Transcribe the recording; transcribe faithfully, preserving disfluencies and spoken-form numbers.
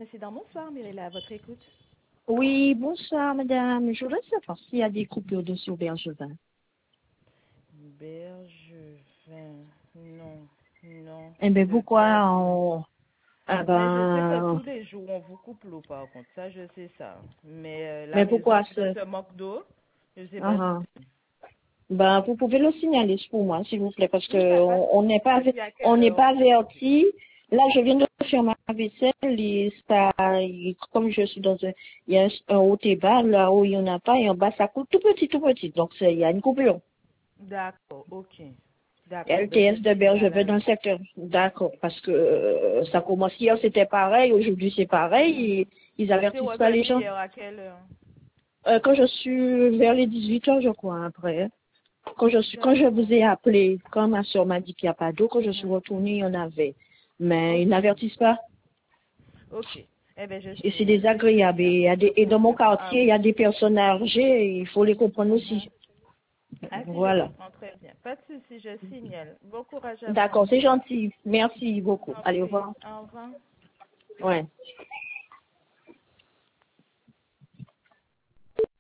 Précédent, bonsoir, Mirella, à votre écoute. Oui, bonsoir madame. Je voudrais savoir s'il y a des coupures d'eau sur Bergevin. Bergevin, non, non, Eh c'est bien le cas pourquoi de... on... Ah Mais je sais que ben... tous les jours, on vous coupe l'eau, par contre, ça, je sais ça. Mais euh, la Mais raison pourquoi de ce... ce manque d'eau, je ne sais pas du Ah, ah. tout. Ben, vous pouvez le signaler pour moi, s'il vous plaît, parce Il n'y que a pas de on on n'est pas souci. aver- Depuis à on quelle n'est heure? pas averti. Là, je viens de faire ma vaisselle et ça, et comme je suis dans un, il y a un, un haut et bas, là où il n'y en a pas, et en bas ça coûte tout petit, tout petit. Donc c'est- il y a une coupure. D'accord, ok. D'accord, ben je L T S de Bergevin dans signale. le secteur. D'accord, parce que euh, ça commence hier, c'était pareil, aujourd'hui c'est Mhm. pareil, et ils C'est avertissent pas les revenu gens. hier à quelle heure? Euh, quand je suis vers les dix-huit heures, je crois, après. Quand je suis, quand je vous D'accord. ai appelé, quand ma soeur m'a dit qu'il n'y a pas d'eau, quand je suis Mhm. retournée, il y en avait. Mais ils Ok, n'avertissent pas. ok. Eh bien, je Et c'est signale. désagréable. Et, il y a des- et dans mon Ah quartier, il y oui. a des personnes âgées, et il faut les comprendre Mhm. aussi. Ah si, je Voilà. comprends très bien. Pas de souci, je signale. Bon courage à vous en D'accord, tout c'est cas. gentil. Merci beaucoup. Je vous en Allez, au prie. revoir. Au revoir. Ouais.